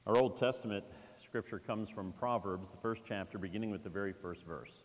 Our Old Testament scripture comes from Proverbs, the first chapter, beginning with the very first verse.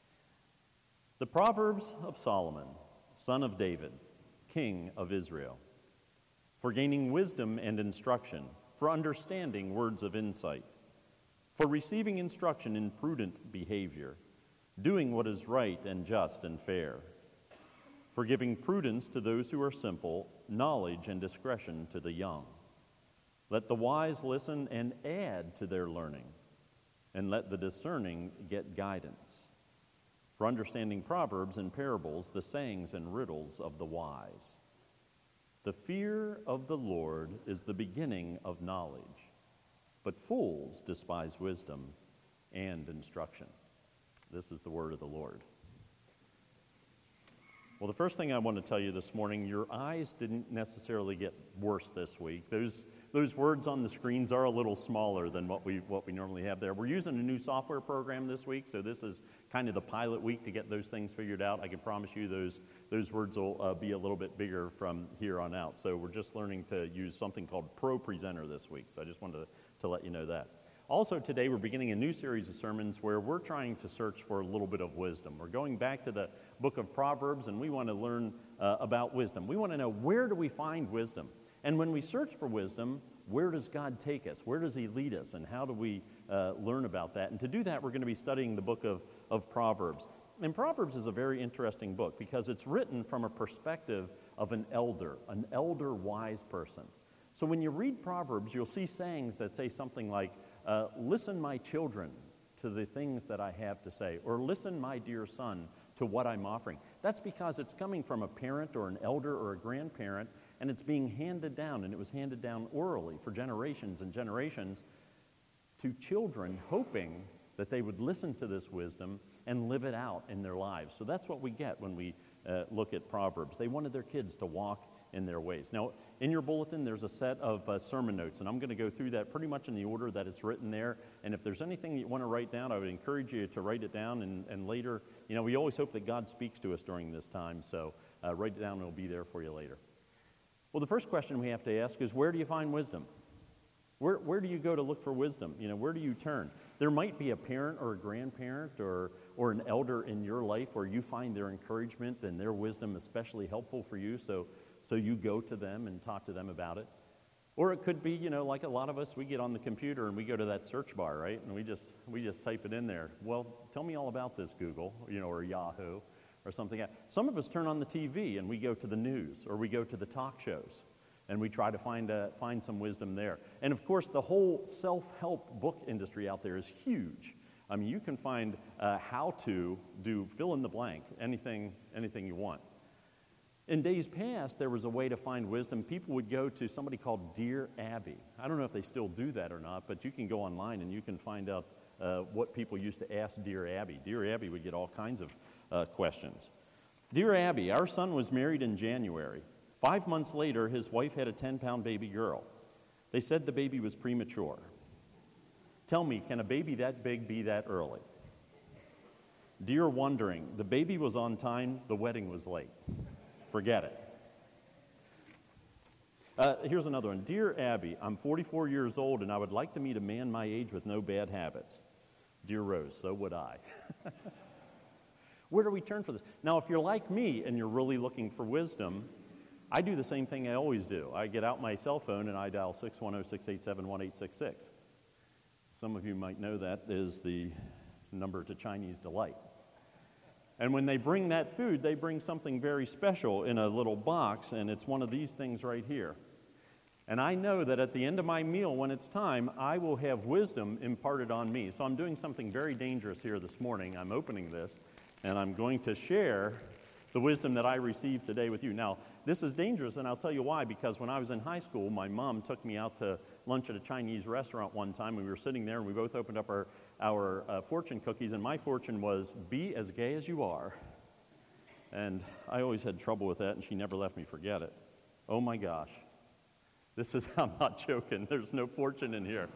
The Proverbs of Solomon, son of David, king of Israel, for gaining wisdom and instruction, for understanding words of insight, for receiving instruction in prudent behavior, doing what is right and just and fair, for giving prudence to those who are simple, knowledge and discretion to the young. Let the wise listen and add to their learning, and let the discerning get guidance. For understanding proverbs and parables, the sayings and riddles of the wise. The fear of the Lord is the beginning of knowledge, but fools despise wisdom and instruction. This is the word of the Lord. Well, the first thing I want to tell you this morning, your eyes didn't necessarily get worse this week. Those words on the screens are a little smaller than what we normally have there. We're using a new software program this week, so this is kind of the pilot week to get those things figured out. I can promise you those words will be a little bit bigger from here on out. So we're just learning to use something called Pro Presenter this week, so I just wanted to let you know that. Also today we're beginning a new series of sermons where we're trying to search for a little bit of wisdom. We're going back to the book of Proverbs and we want to learn about wisdom. We want to know, where do we find wisdom? And when we search for wisdom, where does God take us? Where does he lead us? And how do we learn about that? And to do that, we're going to be studying the book of Proverbs. And Proverbs is a very interesting book because it's written from a perspective of an elder wise person. So when you read Proverbs, you'll see sayings that say something like, listen, my children, to the things that I have to say, or listen, my dear son, to what I'm offering. That's because it's coming from a parent or an elder or a grandparent, and it's being handed down, and it was handed down orally for generations and generations to children, hoping that they would listen to this wisdom and live it out in their lives. So that's what we get when we look at Proverbs. They wanted their kids to walk in their ways. Now, in your bulletin, there's a set of sermon notes, and I'm going to go through that pretty much in the order that it's written there. And if there's anything you want to write down, I would encourage you to write it down. And later, we always hope that God speaks to us during this time, so write it down and it'll be there for you later. Well, the first question we have to ask is, where do you find wisdom? Where do you go to look for wisdom? Where do you turn? There might be a parent or a grandparent or an elder in your life where you find their encouragement and their wisdom especially helpful for you, so you go to them and talk to them about it. Or it could be, like a lot of us, we get on the computer and we go to that search bar, right? And we just type it in there. Well, tell me all about this, Google, or Yahoo or something else. Some of us turn on the TV and we go to the news or we go to the talk shows and we try to find some wisdom there. And of course, the whole self-help book industry out there is huge. I mean, you can find how to do fill in the blank, anything you want. In days past, there was a way to find wisdom. People would go to somebody called Dear Abby. I don't know if they still do that or not, but you can go online and you can find out what people used to ask Dear Abby. Dear Abby would get all kinds of questions. Dear Abby, our son was married in January. 5 months later, his wife had a 10-pound baby girl. They said the baby was premature. Tell me, can a baby that big be that early? Dear Wondering, the baby was on time, the wedding was late. Forget it. Here's another one. Dear Abby, I'm 44 years old and I would like to meet a man my age with no bad habits. Dear Rose, so would I. Where do we turn for this? Now, if you're like me and you're really looking for wisdom, I do the same thing I always do. I get out my cell phone and I dial 610-687-1866. Some of you might know that is the number to Chinese Delight. And when they bring that food, they bring something very special in a little box, and it's one of these things right here. And I know that at the end of my meal, when it's time, I will have wisdom imparted on me. So I'm doing something very dangerous here this morning. I'm opening this, and I'm going to share the wisdom that I received today with you. Now, this is dangerous, and I'll tell you why, because when I was in high school, my mom took me out to lunch at a Chinese restaurant one time. We were sitting there, and we both opened up our fortune cookies, and my fortune was, be as gay as you are. And I always had trouble with that, and she never let me forget it. Oh my gosh. I'm not joking. There's no fortune in here.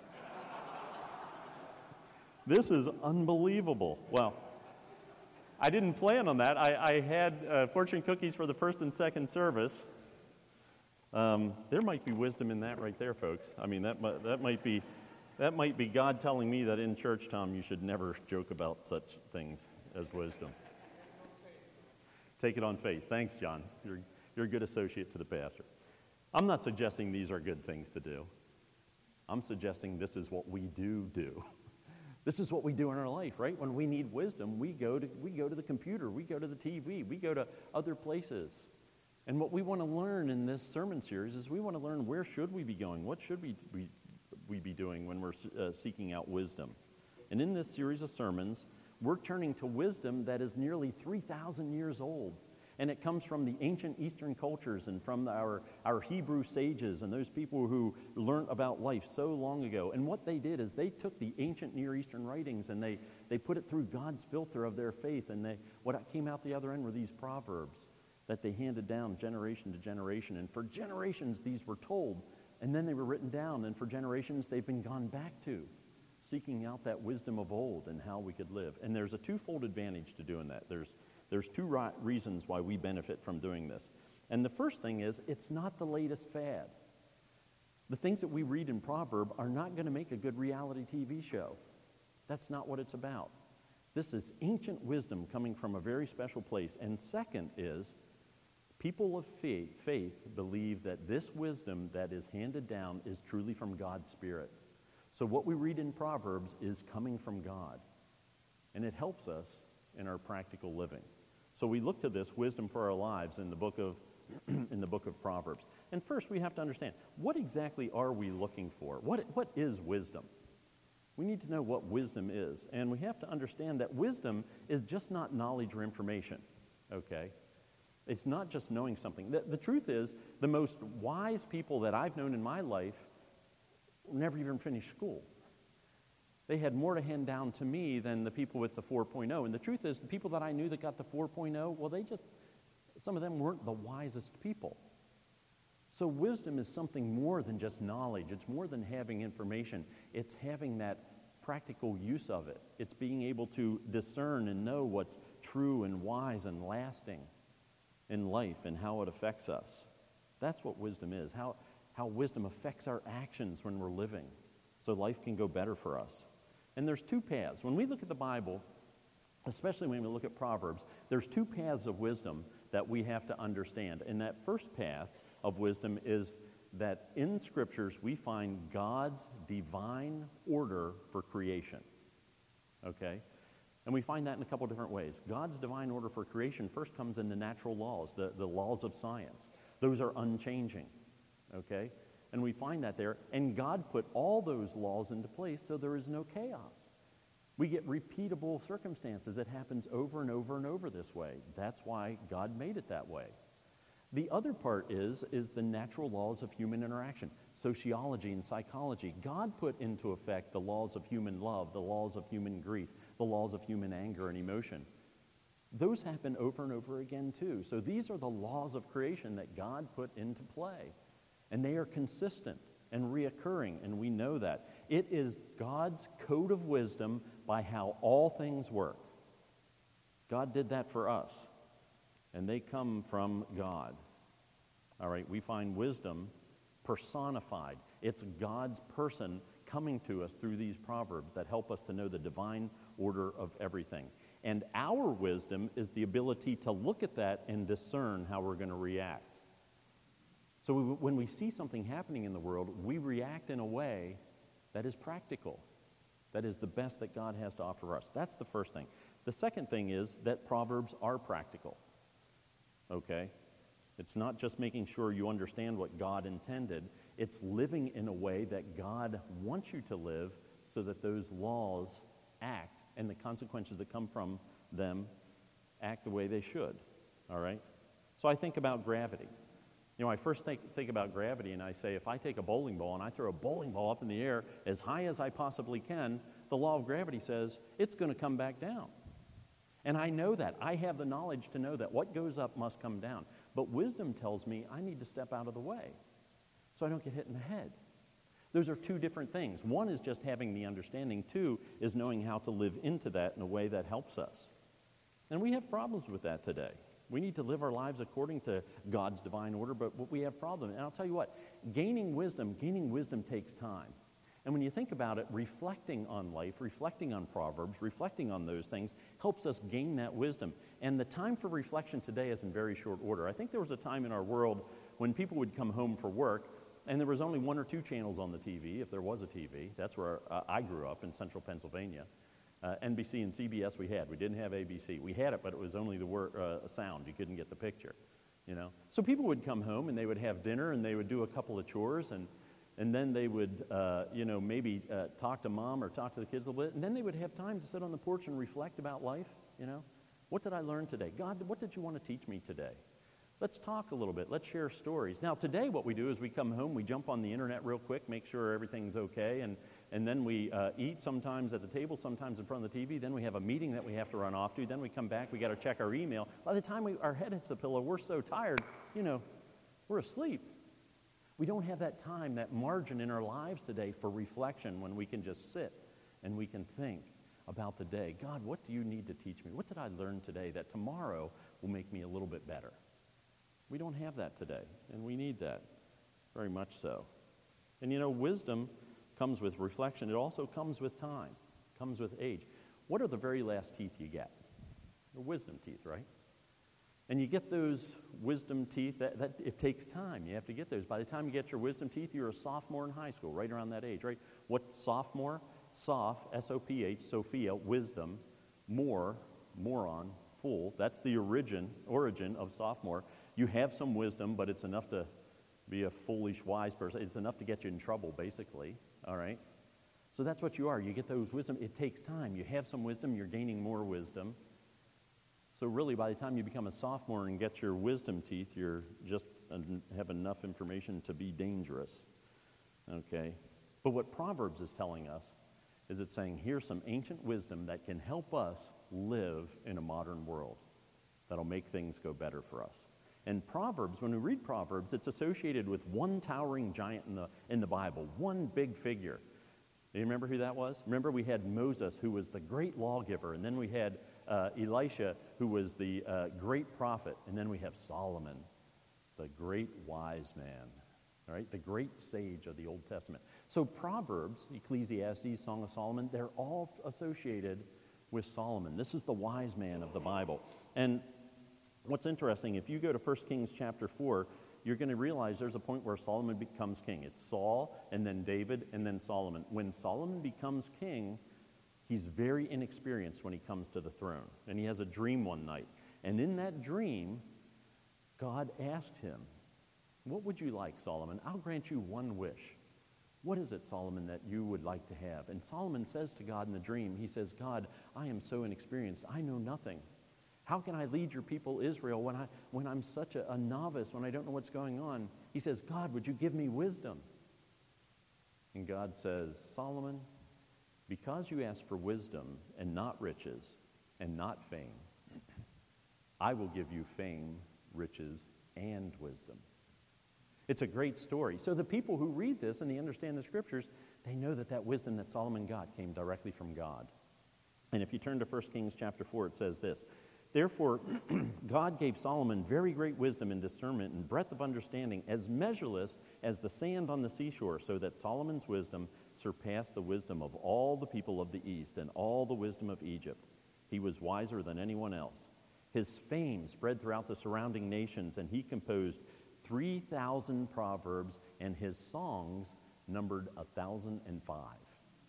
This is unbelievable. Well, I didn't plan on that. I had fortune cookies for the first and second service. There might be wisdom in that right there, folks. I mean, that might be God telling me that in church, Tom, you should never joke about such things as wisdom. Take it on faith. Thanks, John. You're a good associate to the pastor. I'm not suggesting these are good things to do. I'm suggesting this is what we do. This is what we do in our life, right? When we need wisdom, we go to the computer, we go to the TV, we go to other places. And what we want to learn in this sermon series is we want to learn where should we be going? What should we be doing when we're seeking out wisdom? And in this series of sermons, we're turning to wisdom that is nearly 3,000 years old. And it comes from the ancient Eastern cultures and from our Hebrew sages and those people who learned about life so long ago. And what they did is they took the ancient Near Eastern writings and they put it through God's filter of their faith. And what came out the other end were these proverbs that they handed down generation to generation. And for generations, these were told. And then they were written down. And for generations, they've been gone back to, seeking out that wisdom of old and how we could live. And there's a twofold advantage to doing that. There's two reasons why we benefit from doing this. And the first thing is, it's not the latest fad. The things that we read in Proverb are not going to make a good reality TV show. That's not what it's about. This is ancient wisdom coming from a very special place. And second is, people of faith believe that this wisdom that is handed down is truly from God's Spirit. So what we read in Proverbs is coming from God. And it helps us in our practical living. So we look to this wisdom for our lives in the book of Proverbs. And first we have to understand, what exactly are we looking for? What is wisdom? We need to know what wisdom is. And we have to understand that wisdom is just not knowledge or information, okay? It's not just knowing something. The truth is, the most wise people that I've known in my life never even finished school. They had more to hand down to me than the people with the 4.0. And the truth is, the people that I knew that got the 4.0, well, some of them weren't the wisest people. So wisdom is something more than just knowledge. It's more than having information. It's having that practical use of it. It's being able to discern and know what's true and wise and lasting in life and how it affects us. That's what wisdom is, how wisdom affects our actions when we're living so life can go better for us. And there's two paths. When we look at the Bible, especially when we look at Proverbs, there's two paths of wisdom that we have to understand. And that first path of wisdom is that in Scriptures we find God's divine order for creation. Okay? And we find that in a couple different ways. God's divine order for creation first comes in the natural laws, the laws of science. Those are unchanging. Okay? And we find that there. And God put all those laws into place so there is no chaos. We get repeatable circumstances. It happens over and over and over this way. That's why God made it that way. The other part is the natural laws of human interaction, sociology and psychology. God put into effect the laws of human love, the laws of human grief, the laws of human anger and emotion. Those happen over and over again too. So these are the laws of creation that God put into play. And they are consistent and reoccurring, and we know that. It is God's code of wisdom by how all things work. God did that for us, and they come from God. All right, we find wisdom personified. It's God's person coming to us through these proverbs that help us to know the divine order of everything. And our wisdom is the ability to look at that and discern how we're going to react. So when we see something happening in the world, we react in a way that is practical, that is the best that God has to offer us. That's the first thing. The second thing is that Proverbs are practical, okay? It's not just making sure you understand what God intended. It's living in a way that God wants you to live so that those laws act and the consequences that come from them act the way they should, all right? So I think about gravity. You know, I first think about gravity, and I say, if I take a bowling ball and I throw a bowling ball up in the air as high as I possibly can, the law of gravity says it's going to come back down. And I know that. I have the knowledge to know that what goes up must come down. But wisdom tells me I need to step out of the way so I don't get hit in the head. Those are two different things. One is just having the understanding. Two is knowing how to live into that in a way that helps us. And we have problems with that today. We need to live our lives according to God's divine order, but we have problems. And I'll tell you what, gaining wisdom takes time. And when you think about it, reflecting on life, reflecting on Proverbs, reflecting on those things helps us gain that wisdom. And the time for reflection today is in very short order. I think there was a time in our world when people would come home for work and there was only 1 or 2 channels on the TV, if there was a TV. That's where I grew up in central Pennsylvania. NBC and CBS we had. We didn't have ABC. We had it, but it was only the sound. You couldn't get the picture, you know. So people would come home and they would have dinner and they would do a couple of chores and then they would, maybe talk to mom or talk to the kids a little bit. And then they would have time to sit on the porch and reflect about life, you know. What did I learn today? God, what did you want to teach me today? Let's talk a little bit. Let's share stories. Now, today what we do is we come home, we jump on the internet real quick, make sure everything's okay, and then we eat sometimes at the table, sometimes in front of the TV. Then we have a meeting that we have to run off to. Then we come back, we got to check our email. By the time our head hits the pillow, we're so tired, we're asleep. We don't have that time, that margin in our lives today for reflection when we can just sit and we can think about the day. God, what do you need to teach me? What did I learn today that tomorrow will make me a little bit better? We don't have that today, and we need that, very much so. And wisdom comes with reflection. It also comes with time, comes with age. What are the very last teeth you get? They're wisdom teeth, right? And you get those wisdom teeth, that it takes time. You have to get those. By the time you get your wisdom teeth, you're a sophomore in high school, right around that age, right? What sophomore? Soph, S-O-P-H, Sophia, wisdom, moron, fool. That's the origin of sophomore. You have some wisdom, but it's enough to be a foolish, wise person. It's enough to get you in trouble, basically, all right? So that's what you are. You get those wisdom. It takes time. You have some wisdom. You're gaining more wisdom. So really, by the time you become a sophomore and get your wisdom teeth, you're just have enough information to be dangerous, okay? But what Proverbs is telling us is it's saying, here's some ancient wisdom that can help us live in a modern world that'll make things go better for us. And Proverbs, when we read Proverbs, it's associated with one towering giant in the Bible, one big figure. Do you remember who that was? Remember we had Moses, who was the great lawgiver, and then we had Elisha, who was the great prophet, and then we have Solomon, the great wise man, all right, the great sage of the Old Testament. So Proverbs, Ecclesiastes, Song of Solomon, they're all associated with Solomon. This is the wise man of the Bible. And what's interesting, if you go to 1 Kings chapter 4, you're going to realize there's a point where Solomon becomes king. It's Saul, and then David, and then Solomon. When Solomon becomes king, he's very inexperienced when he comes to the throne. And he has a dream one night. And in that dream, God asked him, "What would you like, Solomon? I'll grant you one wish. What is it, Solomon, that you would like to have?" And Solomon says to God in the dream, he says, "God, I am so inexperienced. I know nothing. How can I lead your people Israel when I'm such a novice, when I don't know what's going on?" He says, "God, would you give me wisdom?" And God says, "Solomon, because you asked for wisdom and not riches and not fame, I will give you fame, riches, and wisdom." It's a great story. So the people who read this and they understand the scriptures, they know that wisdom that Solomon got came directly from God. And if you turn to 1 Kings chapter 4, it says this, "Therefore, God gave Solomon very great wisdom and discernment and breadth of understanding, as measureless as the sand on the seashore, so that Solomon's wisdom surpassed the wisdom of all the people of the East and all the wisdom of Egypt. He was wiser than anyone else. His fame spread throughout the surrounding nations, and he composed 3,000 proverbs, and his songs numbered 1,005.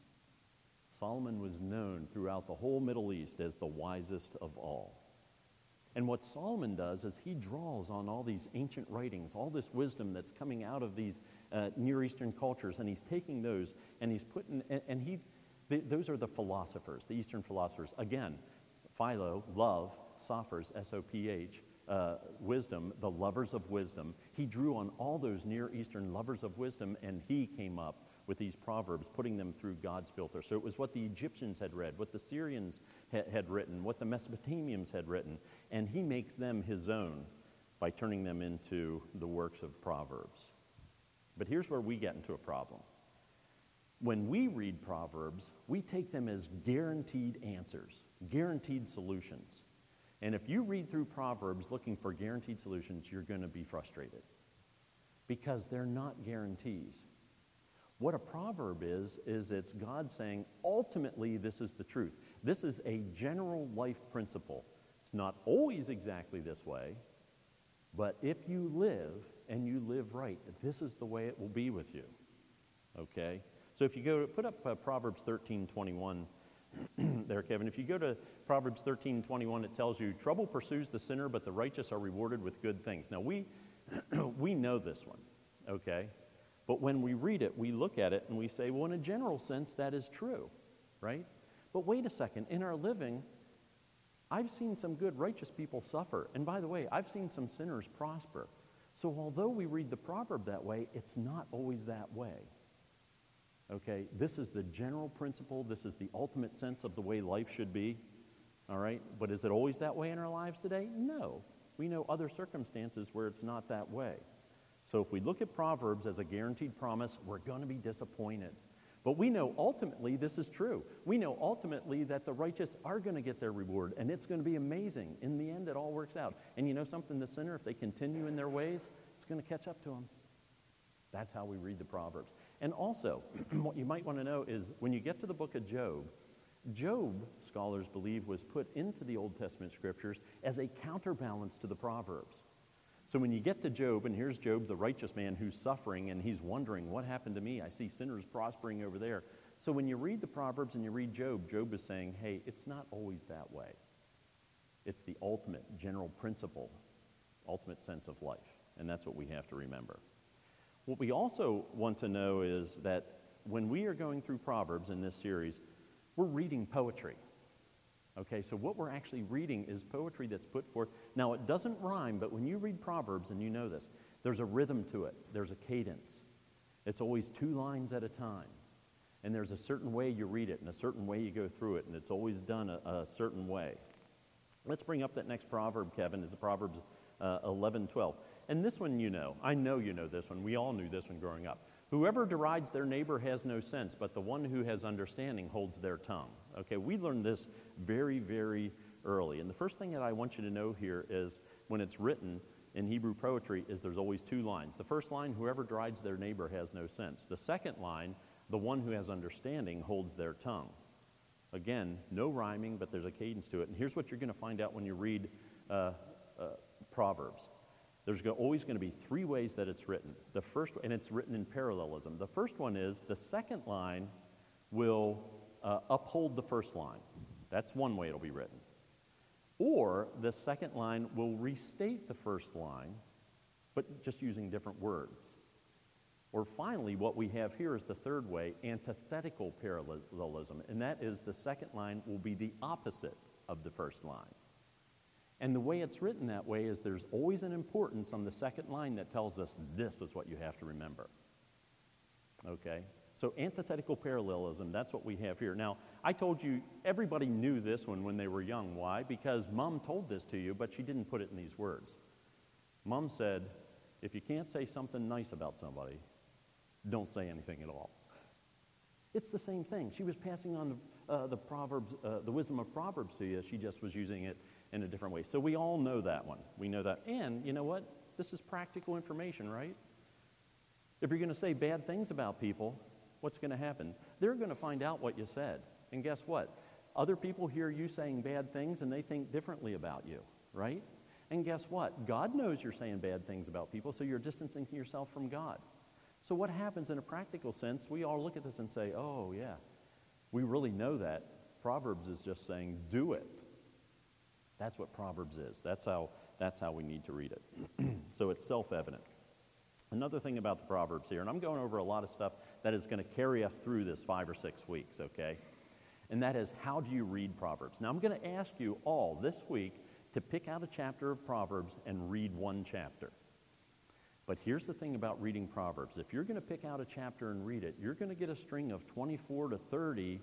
Solomon was known throughout the whole Middle East as the wisest of all. And what Solomon does is he draws on all these ancient writings, all this wisdom that's coming out of these Near Eastern cultures, and he's taking those and he's putting, those are the philosophers, the Eastern philosophers. Again, Philo, love, Sophers, S-O-P-H, wisdom, the lovers of wisdom. He drew on all those Near Eastern lovers of wisdom, and he came up with these proverbs, putting them through God's filter. So it was what the Egyptians had read, what the Syrians had written, what the Mesopotamians had written, and he makes them his own by turning them into the works of Proverbs. But here's where we get into a problem. When we read Proverbs, we take them as guaranteed answers, guaranteed solutions. And if you read through Proverbs looking for guaranteed solutions, you're going to be frustrated because they're not guarantees. What a proverb is it's God saying, ultimately, this is the truth. This is a general life principle. It's not always exactly this way, but if you live and you live right, this is the way it will be with you. Okay? So if you go to put up Proverbs 13:21 there, Kevin. If you go to Proverbs 13:21, it tells you, trouble pursues the sinner, but the righteous are rewarded with good things. Now, we know this one, okay? But when we read it, we look at it and we say, well, in a general sense, that is true, right? But wait a second. In our living, I've seen some good, righteous people suffer. And by the way, I've seen some sinners prosper. So although we read the proverb that way, it's not always that way. Okay, this is the general principle. This is the ultimate sense of the way life should be. All right, but is it always that way in our lives today? No. We know other circumstances where it's not that way. So if we look at Proverbs as a guaranteed promise, we're going to be disappointed. But we know ultimately this is true. We know ultimately that the righteous are going to get their reward, and it's going to be amazing. In the end, it all works out. And you know something? The sinner, if they continue in their ways, it's going to catch up to them. That's how we read the Proverbs. And also, what you might want to know is when you get to the book of Job, Job, scholars believe, was put into the Old Testament scriptures as a counterbalance to the Proverbs. So when you get to Job, and here's Job, the righteous man who's suffering, and he's wondering, what happened to me? I see sinners prospering over there. So when you read the Proverbs and you read Job, Job is saying, hey, it's not always that way. It's the ultimate general principle, ultimate sense of life. And that's what we have to remember. What we also want to know is that when we are going through Proverbs in this series, we're reading poetry. Okay, so what we're actually reading is poetry that's put forth. Now, it doesn't rhyme, but when you read Proverbs, and you know this, there's a rhythm to it. There's a cadence. It's always 2 lines at a time. And there's a certain way you read it and a certain way you go through it, and it's always done a certain way. Let's bring up that next proverb, Kevin, is Proverbs 11:12. And this one you know. I know you know this one. We all knew this one growing up. Whoever derides their neighbor has no sense, but the one who has understanding holds their tongue. Okay, we learned this very, very early. And the first thing that I want you to know here is when it's written in Hebrew poetry is there's always 2 lines. The first line, whoever derides their neighbor has no sense. The second line, the one who has understanding holds their tongue. Again, no rhyming, but there's a cadence to it. And here's what you're going to find out when you read Proverbs. There's always going to be 3 ways that it's written. The first, and it's written in parallelism. The first one is the second line will uphold the first line. That's one way it'll be written. Or the second line will restate the first line, but just using different words. Or finally, what we have here is the third way, antithetical parallelism, and that is the second line will be the opposite of the first line. And the way it's written that way is there's always an importance on the second line that tells us this is what you have to remember. Okay? So antithetical parallelism, that's what we have here. Now, I told you everybody knew this one when they were young. Why? Because Mom told this to you, but she didn't put it in these words. Mom said, if you can't say something nice about somebody, don't say anything at all. It's the same thing. She was passing on the Proverbs, the wisdom of Proverbs to you. She just was using it in a different way. So we all know that one. We know that. And you know what? This is practical information, right? If you're going to say bad things about people, what's going to happen? They're going to find out what you said. And guess what? Other people hear you saying bad things and they think differently about you, right? And guess what? God knows you're saying bad things about people, so you're distancing yourself from God. So what happens in a practical sense? We all look at this and say, oh, yeah, we really know that. Proverbs is just saying, do it. That's what Proverbs is. That's how we need to read it. So it's self-evident. Another thing about the Proverbs here, and I'm going over a lot of stuff that is going to carry us through this 5 or 6 weeks, okay? And that is, how do you read Proverbs? Now, I'm going to ask you all this week to pick out a chapter of Proverbs and read one chapter. But here's the thing about reading Proverbs. If you're going to pick out a chapter and read it, you're going to get a string of 24 to 30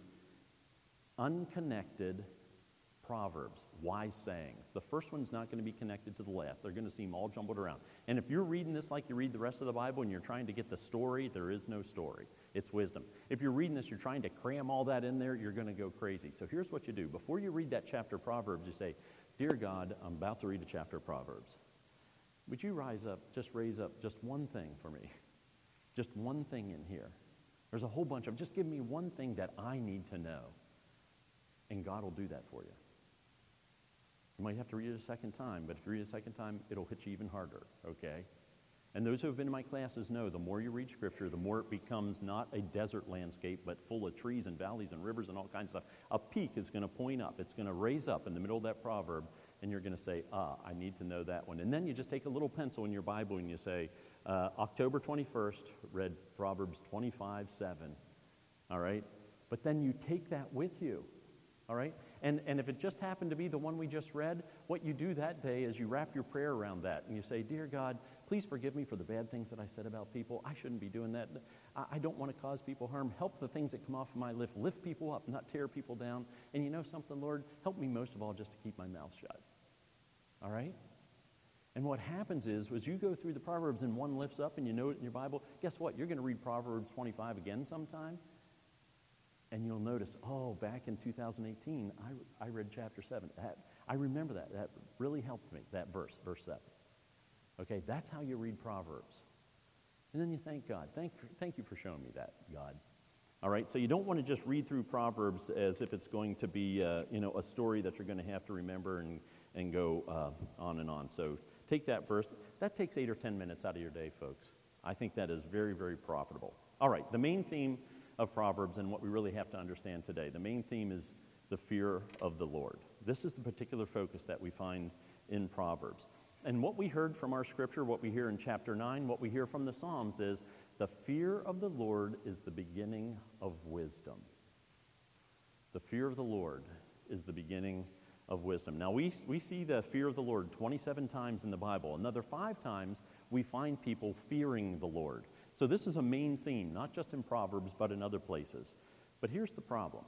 unconnected Proverbs, wise sayings. The first one's not going to be connected to the last. They're going to seem all jumbled around. And if you're reading this like you read the rest of the Bible and you're trying to get the story, there is no story. It's wisdom. If you're reading this, you're trying to cram all that in there, you're going to go crazy. So here's what you do. Before you read that chapter of Proverbs, you say, Dear God, I'm about to read a chapter of Proverbs. Would you raise up just one thing for me? Just one thing in here. There's a whole bunch of, just give me one thing that I need to know. And God will do that for you. You might have to read it a second time, but if you read it a second time, it'll hit you even harder, okay? And those who have been in my classes know the more you read Scripture, the more it becomes not a desert landscape, but full of trees and valleys and rivers and all kinds of stuff. A peak is going to point up. It's going to raise up in the middle of that proverb, and you're going to say, I need to know that one. And then you just take a little pencil in your Bible and you say, October 21st, read Proverbs 25:7, all right? But then you take that with you, all right? And if it just happened to be the one we just read, what you do that day is you wrap your prayer around that, and you say, Dear God, please forgive me for the bad things that I said about people. I shouldn't be doing that. I don't want to cause people harm. Help the things that come off of my lips. Lift people up, not tear people down. And you know something, Lord? Help me most of all just to keep my mouth shut. All right? And what happens is, as you go through the Proverbs and one lifts up and you know it in your Bible, guess what? You're going to read Proverbs 25 again sometime. And you'll notice, back in 2018, I read chapter 7. I remember that. That really helped me, that verse 7. Okay, that's how you read Proverbs. And then you thank God. Thank you for showing me that, God. All right, so you don't want to just read through Proverbs as if it's going to be, a story that you're going to have to remember and go on and on. So take that verse. That takes 8 or 10 minutes out of your day, folks. I think that is very, very profitable. All right, the main theme of Proverbs and what we really have to understand today. The main theme is the fear of the Lord. This is the particular focus that we find in Proverbs. And what we heard from our scripture, what we hear in chapter 9, what we hear from the Psalms is the fear of the Lord is the beginning of wisdom. The fear of the Lord is the beginning of wisdom. Now we see the fear of the Lord 27 times in the Bible. Another 5 times we find people fearing the Lord. So this is a main theme, not just in Proverbs, but in other places. But here's the problem.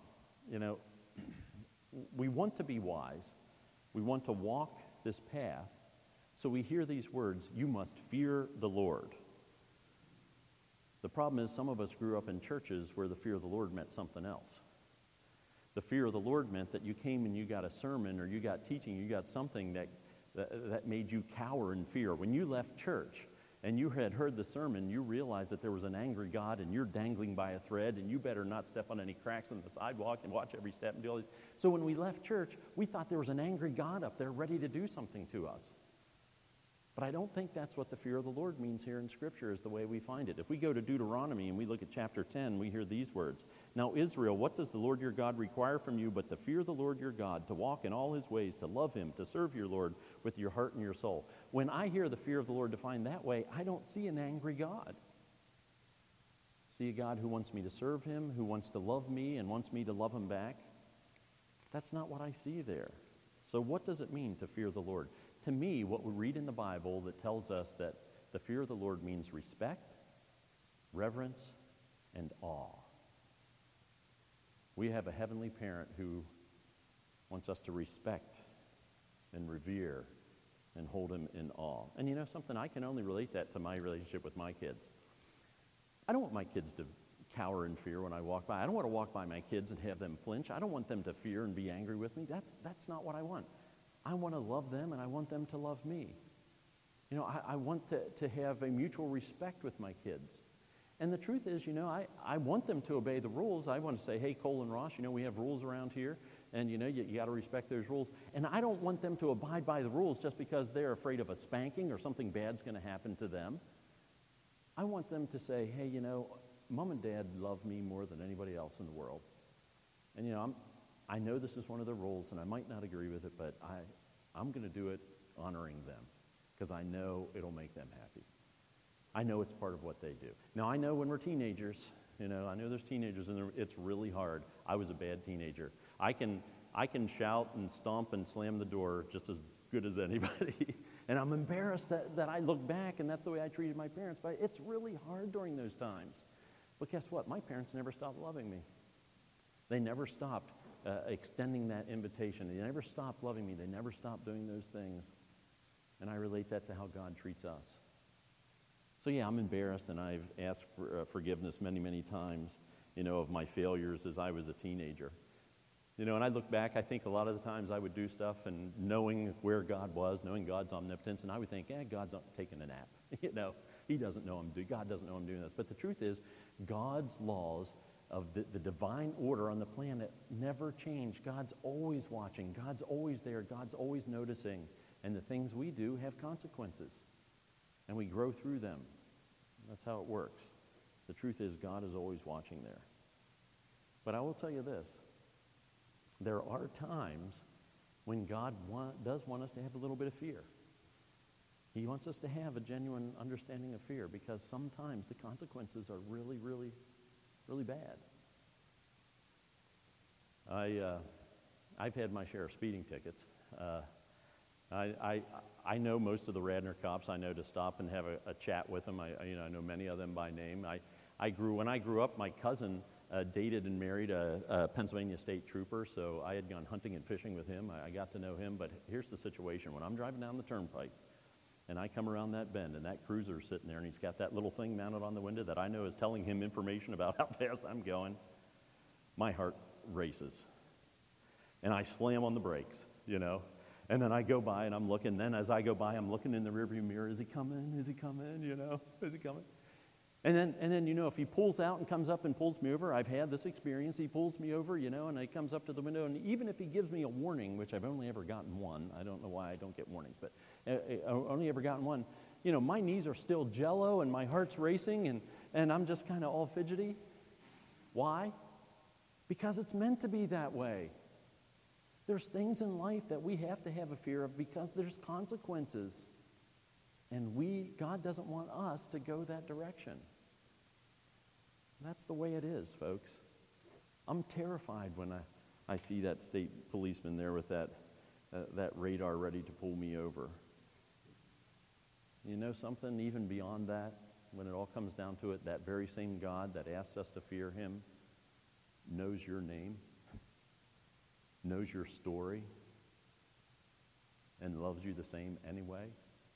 We want to be wise. We want to walk this path. So we hear these words, you must fear the Lord. The problem is some of us grew up in churches where the fear of the Lord meant something else. The fear of the Lord meant that you came and you got a sermon or you got teaching, you got something that made you cower in fear. When you left church and you had heard the sermon, you realized that there was an angry God and you're dangling by a thread and you better not step on any cracks on the sidewalk and watch every step and do all these. So when we left church, we thought there was an angry God up there ready to do something to us. But I don't think that's what the fear of the Lord means here in Scripture is the way we find it. If we go to Deuteronomy and we look at chapter 10, we hear these words. Now, Israel, what does the Lord your God require from you but to fear the Lord your God, to walk in all his ways, to love him, to serve your Lord with your heart and your soul? When I hear the fear of the Lord defined that way, I don't see an angry God. I see a God who wants me to serve him, who wants to love me and wants me to love him back. That's not what I see there. So what does it mean to fear the Lord? To me, what we read in the Bible that tells us that the fear of the Lord means respect, reverence, and awe. We have a heavenly parent who wants us to respect and revere and hold him in awe. And you know something? I can only relate that to my relationship with my kids. I don't want my kids to cower in fear when I walk by. I don't want to walk by my kids and have them flinch. I don't want them to fear and be angry with me. That's not what I want. I want to love them, and I want them to love me. I want to have a mutual respect with my kids. And the truth is, I want them to obey the rules. I want to say, hey, Cole and Ross, we have rules around here, and, you got to respect those rules. And I don't want them to abide by the rules just because they're afraid of a spanking or something bad's going to happen to them. I want them to say, hey, Mom and Dad love me more than anybody else in the world. And, I know this is one of the rules, and I might not agree with it, but I'm going to do it honoring them because I know it'll make them happy. I know it's part of what they do. Now, I know when we're teenagers, I know there's teenagers, and it's really hard. I was a bad teenager. I can shout and stomp and slam the door just as good as anybody, and I'm embarrassed that I look back, and that's the way I treated my parents, but it's really hard during those times. But guess what? My parents never stopped loving me. They never stopped extending that invitation. They never stopped loving me. They never stopped doing those things. And I relate that to how God treats us. So yeah, I'm embarrassed, and I've asked for forgiveness many, many times, of my failures as I was a teenager. And I look back, I think a lot of the times I would do stuff and knowing where God was, knowing God's omnipotence, and I would think, God's taking a nap. He doesn't know God doesn't know I'm doing this. But the truth is, God's laws of the divine order on the planet never change. God's always watching. God's always there. God's always noticing. And the things we do have consequences. And we grow through them. That's how it works. The truth is, God is always watching there. But I will tell you this. There are times when God does want us to have a little bit of fear. He wants us to have a genuine understanding of fear because sometimes the consequences are really, really, really bad. I've had my share of speeding tickets. I know most of the Radnor cops. I know to stop and have a chat with them. I know many of them by name. When I grew up, my cousin dated and married a Pennsylvania state trooper, so I had gone hunting and fishing with him. I got to know him, but here's the situation. When I'm driving down the turnpike and I come around that bend and that cruiser's sitting there and he's got that little thing mounted on the window that I know is telling him information about how fast I'm going, my heart races. And I slam on the brakes, And then I go by and I'm looking. Then as I go by, I'm looking in the rearview mirror. Is he coming? Is he coming? Is he coming? And then, if he pulls out and comes up and pulls me over, I've had this experience. He pulls me over, and he comes up to the window. And even if he gives me a warning, which I've only ever gotten one, I don't know why I don't get warnings, but I've only ever gotten one, my knees are still jello and my heart's racing and I'm just kind of all fidgety. Why? Because it's meant to be that way. There's things in life that we have to have a fear of because there's consequences. And God doesn't want us to go that direction. That's the way it is, folks. I'm terrified when I see that state policeman there with that radar ready to pull me over. You know something even beyond that, when it all comes down to it, that very same God that asks us to fear him knows your name, knows your story, and loves you the same anyway.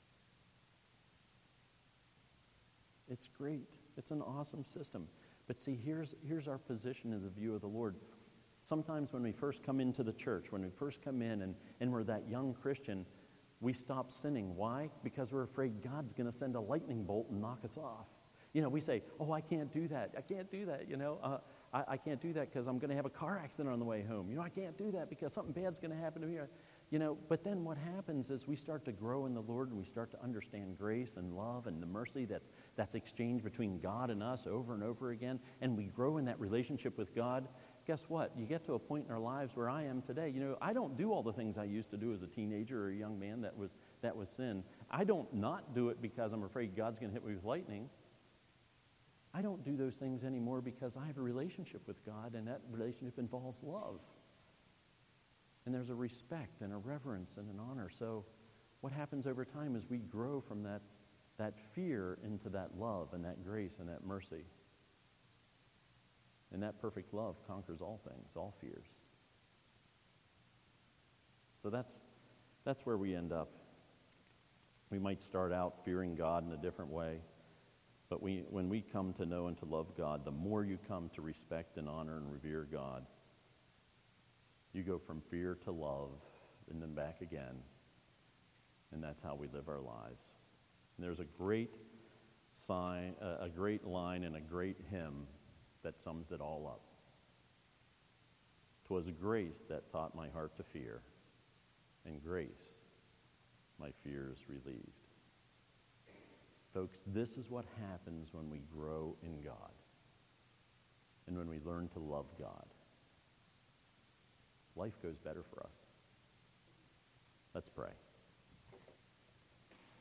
It's great. It's an awesome system. But see, here's our position in the view of the Lord. Sometimes when we first come into the church, when we first come in and we're that young Christian, we stop sinning. Why? Because we're afraid God's going to send a lightning bolt and knock us off. We say, I can't do that. I can't do that, I can't do that because I'm going to have a car accident on the way home. I can't do that because something bad's going to happen to me. But then what happens is we start to grow in the Lord and we start to understand grace and love and the mercy that's exchanged between God and us over and over again, and we grow in that relationship with God. Guess what? You get to a point in our lives where I am today. I don't do all the things I used to do as a teenager or a young man that was sin. I don't not do it because I'm afraid God's going to hit me with lightning. I don't do those things anymore because I have a relationship with God, and that relationship involves love. And there's a respect and a reverence and an honor. So what happens over time is we grow from that fear into that love and that grace and that mercy. And that perfect love conquers all things, all fears. So that's where we end up. We might start out fearing God in a different way, but when we come to know and to love God, the more you come to respect and honor and revere God, you go from fear to love and then back again. And that's how we live our lives. And there's a great line and a great hymn that sums it all up. 'Twas grace that taught my heart to fear, and grace my fears relieved. Folks, this is what happens when we grow in God and when we learn to love God. Life goes better for us. Let's pray.